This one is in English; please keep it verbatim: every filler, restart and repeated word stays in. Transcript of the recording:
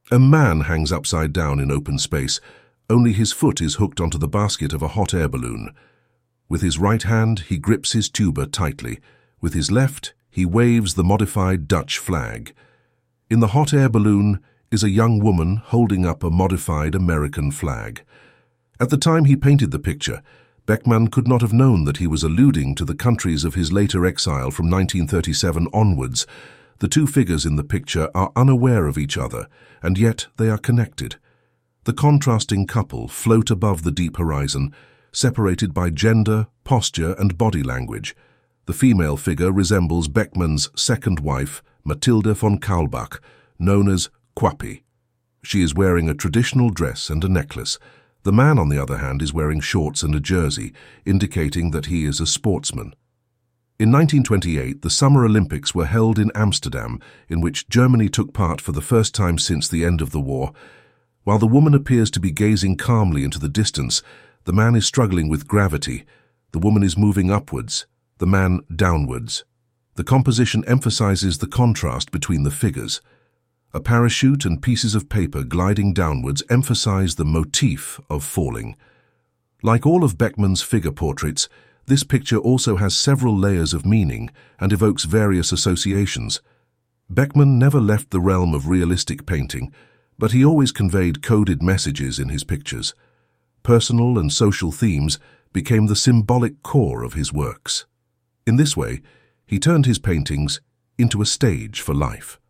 A man hangs upside down in open space. Only his foot is hooked onto the basket of a hot air balloon. With his right hand, he grips his tuba tightly. With his left, he waves the modified Dutch flag. In the hot air balloon is a young woman holding up a modified American flag. At the time he painted the picture, Beckmann could not have known that he was alluding to the countries of his later exile from nineteen thirty-seven onwards. The two figures in the picture are unaware of each other, and yet they are connected. The contrasting couple float above the deep horizon, separated by gender, posture, and body language. The female figure resembles Beckmann's second wife, Mathilde von Kaulbach, known as Quappy. She is wearing a traditional dress and a necklace. The man, on the other hand, is wearing shorts and a jersey, indicating that he is a sportsman. In nineteen twenty-eight, the Summer Olympics were held in Amsterdam, in which Germany took part for the first time since the end of the war. While the woman appears to be gazing calmly into the distance, the man is struggling with gravity. The woman is moving upwards, the man downwards. The composition emphasizes the contrast between the figures. A parachute and pieces of paper gliding downwards emphasize the motif of falling. Like all of Beckmann's figure portraits, this picture also has several layers of meaning and evokes various associations. Beckmann never left the realm of realistic painting, but he always conveyed coded messages in his pictures. Personal and social themes became the symbolic core of his works. In this way, he turned his paintings into a stage for life.